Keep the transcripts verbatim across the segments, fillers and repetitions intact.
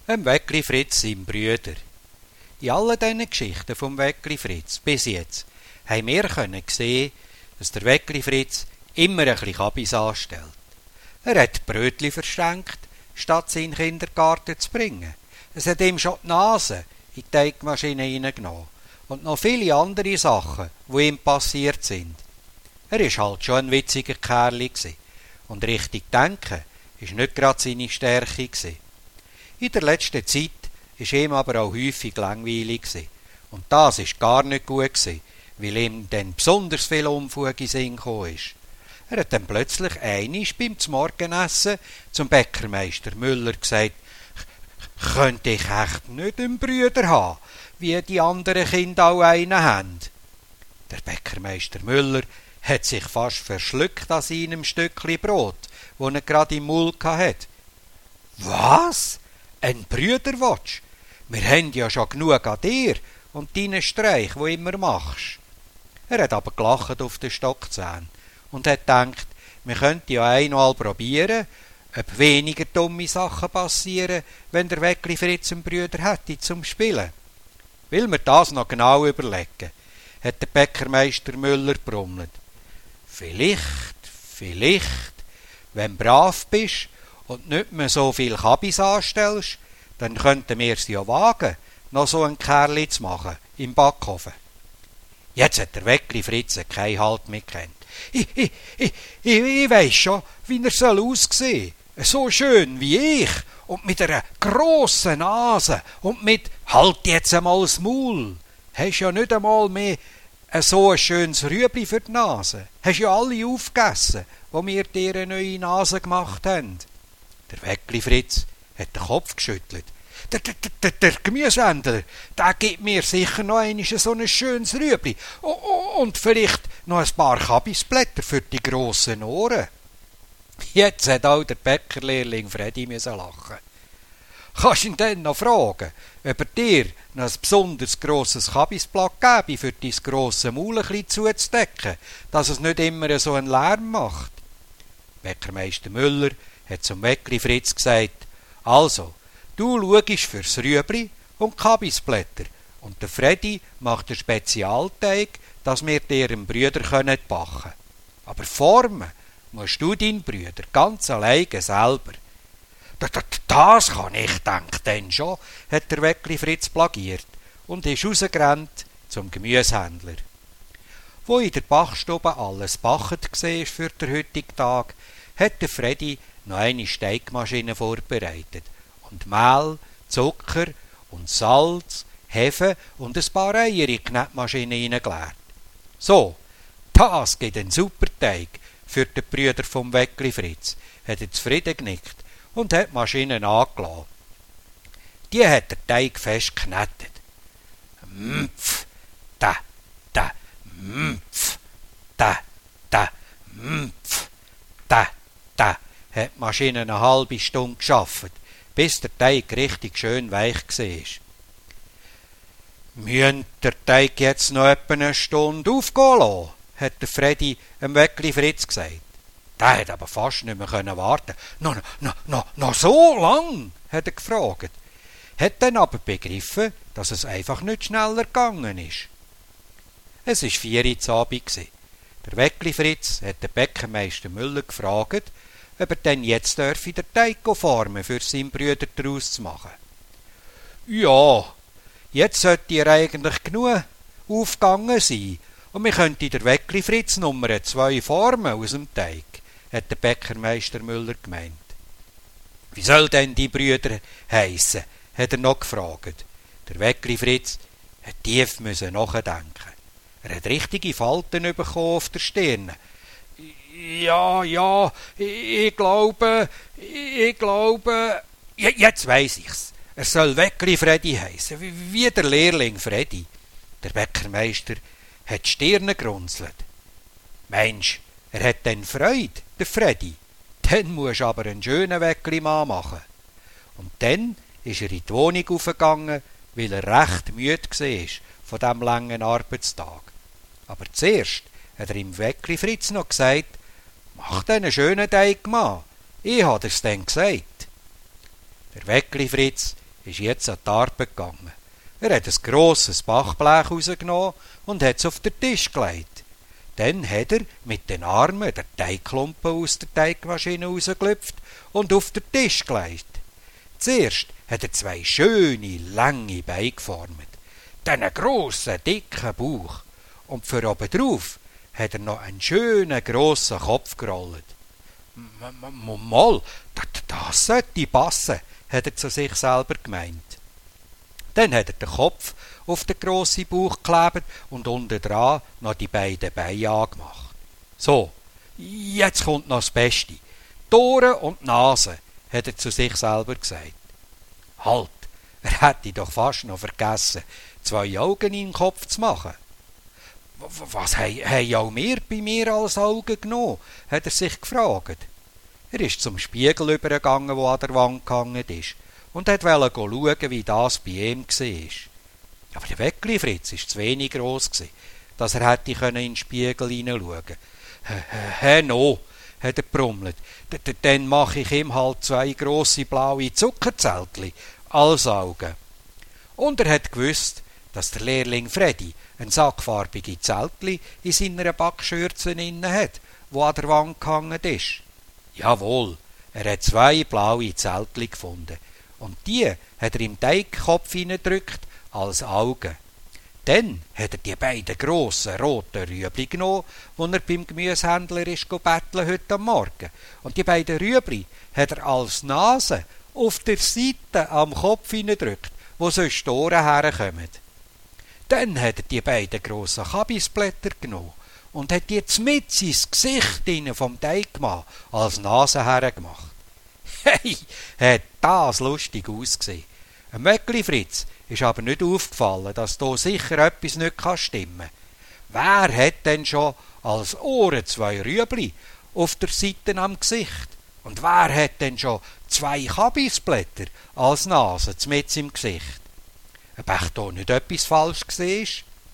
Ein Weckli Fritz seinem Brüder. In allen diesen Geschichten vom Weckli Fritz bis jetzt haben wir können sehen, dass der Weckli Fritz immer ein bisschen Kabis anstellt. Er hat Brötli verschenkt, statt sie in den Kindergarten zu bringen. Es hat ihm schon die Nase in die Teigmaschine hineingenommen und noch viele andere Sachen, die ihm passiert sind. Er war halt schon ein witziger Kerl und richtig denken war nicht gerade seine Stärke. In der letzten Zeit war ihm aber auch häufig langweilig und das war gar nicht gut, weil ihm dann besonders viel Unfug in den Sinn gekommen ist. Er hat dann plötzlich einig beim Morgenessen zum Bäckermeister Müller gesagt, könnte ich echt nicht einen Brüder haben, wie die anderen Kinder auch einen haben. Der Bäckermeister Müller hat sich fast verschluckt an seinem Stückli Brot, das er gerade im Mund hatte. Was? Ein Brüder willst? Wir haben ja schon genug an dir und deinen Streich, wo immer machst. Er hat aber gelacht auf den Stockzähnen und hat gedacht, wir könnten ja einmal probieren, ob weniger dumme Sachen passieren, wenn der Weckli Fritz einen Brüder hätte zum Spielen. Will mir das noch genau überlegen, hat der Bäckermeister Müller brummelt. Vielleicht, vielleicht, wenn du brav bist und nicht mehr so viel Kabis anstellst, dann könnten wir es ja wagen, noch so ein Kerli zu machen im Backofen. Jetzt hat der Weckli Fritz keinen Halt mehr gekannt. Ich, ich, ich, ich, ich weiss schon, wie er soll aussehen. So schön wie ich und mit einer grossen Nase und mit «Halt jetzt einmal das Maul!» Hast ja nicht einmal mehr so ein schönes Rüebli für die Nase. Hast ja alle aufgegessen, wo wir dir eine neue Nase gemacht haben. Der Weckli Fritz hat den Kopf geschüttelt. Der, der, der, der Gemüsehändler, der gibt mir sicher noch einmal so ein schönes Rüebli und vielleicht noch ein paar Kabisblätter für die grossen Ohren. Jetzt hat auch der Bäckerlehrling Freddy müssen lachen. Kannst du ihn dann noch fragen, ob er dir noch ein besonders grosses Kabisblatt gebe, für dein grosse Maul ein bisschen zuzudecken, dass es nicht immer so einen Lärm macht? Bäckermeister Müller hat zum Weckli Fritz gesagt, also, du schaust fürs Rüebli und Kabisblätter und der Freddy macht einen Spezialteig, dass wir dir einen Brüder backen können. Aber formen musst du deinen Brüder ganz alleine selber. Das kann ich, denk denn schon, hat der Weckli Fritz plagiert und ist rausgerannt zum Gemüsehändler. Wo in der Backstube alles bachet war für den heutigen Tag, hat der Freddy noch eine Teigmaschine vorbereitet und Mehl, Zucker und Salz, Hefe und ein paar Eier in die Knetmaschine hineingeleert. So, das gibt einen super Teig für die Brüder vom Weckli Fritz, hat er zufrieden genickt und hat die Maschine angelassen. Die hat der Teig fest geknetet. Mpf, da, da, mpf, da, da, mpf, da, da, hat die Maschine eine halbe Stunde geschafft, bis der Teig richtig schön weich war. Müssen der Teig jetzt noch etwa eine Stunde aufgehen lassen, hat der Freddy dem Weckli Fritz gesagt. Der hat aber fast nicht mehr warten können. Noch, noch, noch, noch so lang, hat er gefragt. Hat dann aber begriffen, dass es einfach nicht schneller gegangen ist. Es war vier Uhr zu Abend. Der Weckli Fritz hat den Bäckermeister Müller gefragt, ob er denn jetzt dürfe den Teig formen, für seinen Brüder daraus zu machen. Ja, jetzt sollte er eigentlich genug aufgegangen sein und wir könnten der Weckli Fritz Nummer zwei formen aus dem Teig, hat der Bäckermeister Müller gemeint. Wie soll denn die Brüder heissen? Hat er noch gefragt. Der Weckli Fritz hat tief müssen nachdenken. Er hat richtige Falten bekommen auf der Stirn. Ja, ja, ich glaube, ich glaube, jetzt weiss ich's. Er soll Weckli Freddy heissen, wie der Lehrling Freddy. Der Bäckermeister hat die Stirn gerunzelt. Mensch, er hat dann Freude, der Freddy. Dann musst du aber einen schönen Weckli-Mann machen. Und dann ist er in die Wohnung aufgegangen, weil er recht müde war von diesem langen Arbeitstag. Aber zuerst hat er ihm Weckli Fritz noch gesagt, mach dir einen schönen Teig, Mann. Ich habe dir's dann gesagt. Der Weckli Fritz ist jetzt an die Arbeit gegangen. Er hat ein grosses Backblech rausgenommen und hat es auf den Tisch gelegt. Dann hat er mit den Armen den Teigklumpen aus der Teigmaschine rausgelüpft und auf den Tisch gelegt. Zuerst hat er zwei schöne, lange Beine geformt, dann einen grossen, dicken Bauch und für oben drauf hat er noch einen schönen, grossen Kopf gerollt. «Mal, das sollte passen», hat er zu sich selber gemeint. Dann hat er den Kopf auf den grossen Bauch geklebt und unten dran noch die beiden Beine angemacht. «So, jetzt kommt noch das Beste. Die Ohren und die Nase», hat er zu sich selber gesagt. «Halt, er hätte doch fast noch vergessen, zwei Augen in den Kopf zu machen.» «Was haben auch wir bei mir als Augen genommen?» hat er sich gefragt. Er ist zum Spiegel übergegangen, der an der Wand gehangen ist, und wollte schauen, wie das bei ihm war. Aber der Weckli-Fritz war zu wenig gross, dass er hätte in den Spiegel hineinschauen können. «Hä, no», hat er brummelt, «dann mache ich ihm halt zwei grosse blaue Zuckerzeltli als Augen.» Und er hat gewusst, dass der Lehrling Freddy ein sackfarbige Zeltli in seiner Backschürze inne hat, wo an der Wand gehangen ist. Jawohl, er hat zwei blaue Zeltli gefunden, und die hat er im Teigkopf hineingedrückt als Augen. Dann hat er die beiden grossen roten Rüebli genommen, die er beim Gemüsehändler ist betteln heute am Morgen, und die beiden Rüebli hat er als Nase auf der Seite am Kopf hineingedrückt, wo sonst die Ohren herkommen. Dann hat er die beiden grossen Kabisblätter genommen und hat die mit ins Gesicht vom Teigmann als Nase hergemacht. Hey, hat das lustig ausgesehen. Ein Weckli-Fritz ist aber nicht aufgefallen, dass da sicher etwas nicht stimmen kann. Wer hat denn schon als Ohren zwei Rüebli auf der Seite am Gesicht? Und wer hat denn schon zwei Kabisblätter als Nase mit im Gesicht? Ob echt da nicht etwas falsch war?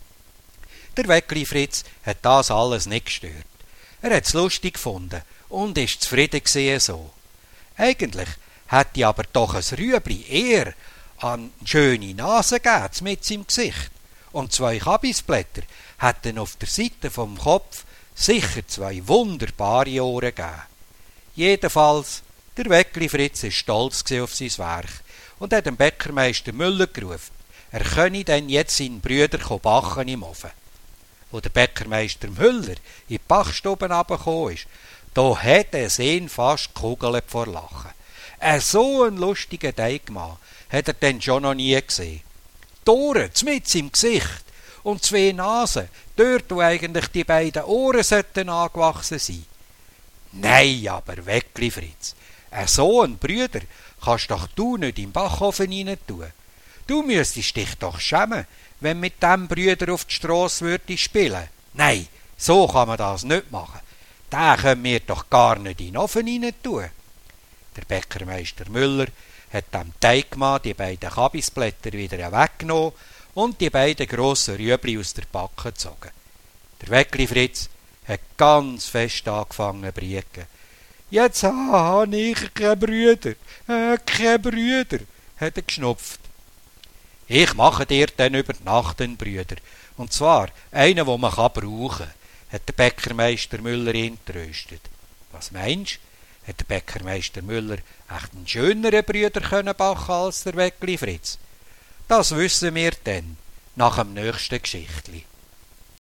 Der Weckli-Fritz hat das alles nicht gestört. Er hat es lustig gefunden und ist zufrieden gewesen so. Eigentlich hätte aber doch ein Rüebli eher an schöne Nase gegeben mit im Gesicht. Und zwei Kabisblätter hätten auf der Seite vom Kopf sicher zwei wunderbare Ohren gegeben. Jedenfalls, der Weckli-Fritz war stolz auf sein Werk und hat dem Bäckermeister Müller gerufen, er könne denn jetzt seinen Brüder backen im Ofen. Wo der Bäckermeister Müller in die Backstube runtergekommen ist, da hat er ihn fast gekugelt vor Lachen. Ein so ein lustiger Teigmann hat er denn schon noch nie gesehen. Die Ohren mit im Gesicht und zwei Nasen, dort wo eigentlich die beiden Ohren sollten angewachsen sein. Nein, aber Weckli-Fritz, ein so ein Brüder kannst doch du nicht im Backofen rein tun. Du müsstest dich doch schämen, wenn mit dem Brüder auf die Strasse würde spielen. Nein, so kann man das nicht machen. Den können wir doch gar nicht in den Ofen rein tun. Der Bäckermeister Müller hat dem Teigmann die beiden Kabisblätter wieder weggenommen und die beiden grossen Rüebli aus der Backe gezogen. Der Weckli-Fritz hat ganz fest angefangen zu brieken. «Jetzt habe ich keine Brüder, äh, keine Brüder», hat er geschnupft. «Ich mache dir dann über die Nacht einen Brüder, und zwar einen, den man brauchen kann», hat der Bäckermeister Müller ihn tröstet. «Was meinst du, hat der Bäckermeister Müller echt einen schöneren Brüder können backen als der Weckli-Fritz?» Das wissen wir dann, nach dem nächsten Geschichtli.